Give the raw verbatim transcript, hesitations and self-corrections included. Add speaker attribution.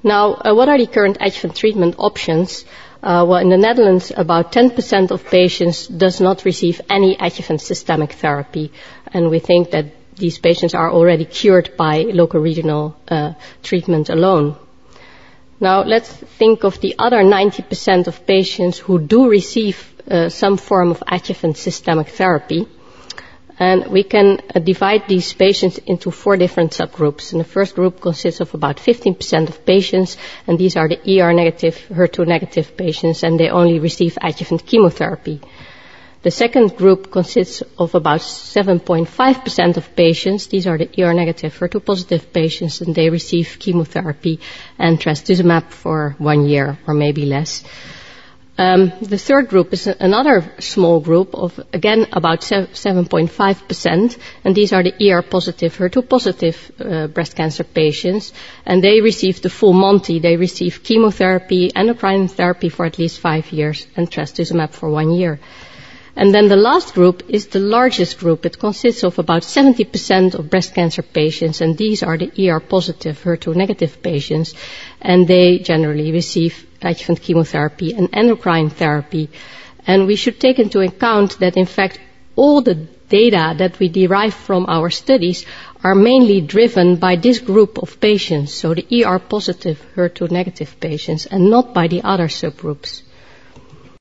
Speaker 1: Now, uh, what are the current adjuvant treatment options? Uh, well, in the Netherlands, about ten percent of patients does not receive any adjuvant systemic therapy, and we think that these patients are already cured by local regional uh, treatment alone. Now, let's think of the other ninety percent of patients who do receive uh, some form of adjuvant systemic therapy. And we can uh, divide these patients into four different subgroups. And the first group consists of about fifteen percent of patients, and these are the E R negative, H E R two negative patients, and they only receive adjuvant chemotherapy. The second group consists of about seven point five percent of patients. These are the E R negative, H E R two positive patients, and they receive chemotherapy and trastuzumab for one year or maybe less. Um, the third group is another small group of, again, about seven point five percent, and these are the E R positive, H E R two positive uh, breast cancer patients, and they receive the full Monty. They receive chemotherapy, endocrine therapy for at least five years, and trastuzumab for one year. And then the last group is the largest group. It consists of about seventy percent of breast cancer patients, and these are the E R positive, H E R two negative patients, and they generally receive adjuvant chemotherapy and endocrine therapy. And we should take into account that, in fact, all the data that we derive from our studies are mainly driven by this group of patients, so the E R positive, H E R two negative patients, and not by the other subgroups.